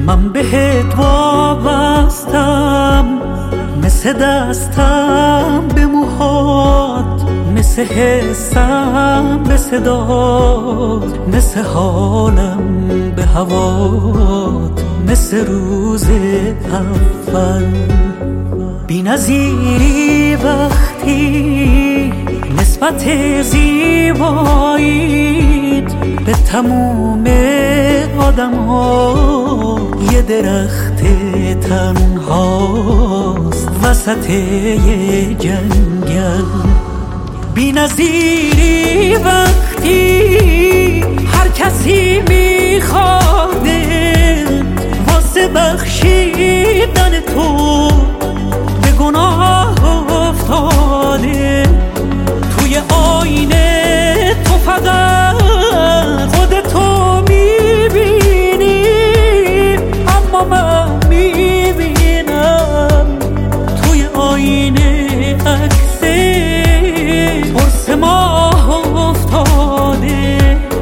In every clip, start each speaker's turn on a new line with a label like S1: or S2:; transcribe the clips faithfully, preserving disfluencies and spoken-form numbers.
S1: من بهت وابستم، مثل دستم به موهات، مثل حسم به صدات، مثل حالم به هوات، مثل روز اول. بی نظیری وقتی نسبت زیبایید به تموم آدم ها، یه درخت تنهاست وسط یه جنگل. بی نظیری وقتی هر کسی میخواده واسه بخشیدن تو به گناه افتاده. توی آینه تو فقط خودتو میبینی، اما من میبینم توی آینه عکس قرص ماه افتاده.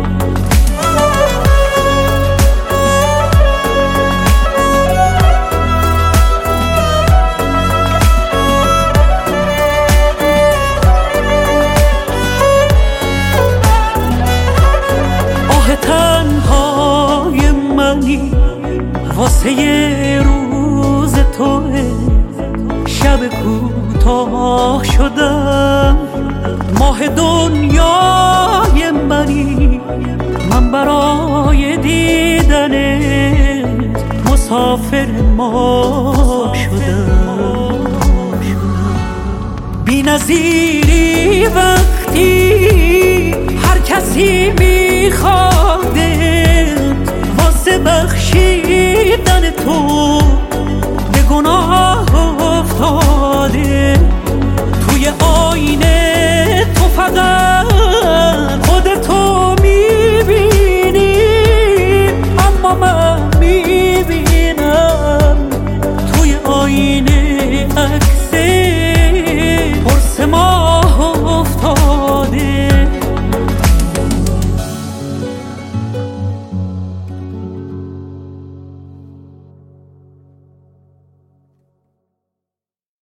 S1: تنهای منی واسه یه روز توه، شب کوتاه شدم ماه دنیای منی. من برای دیدنت مسافر ما شدم. بی نظیری وقتی هر کسی میخواد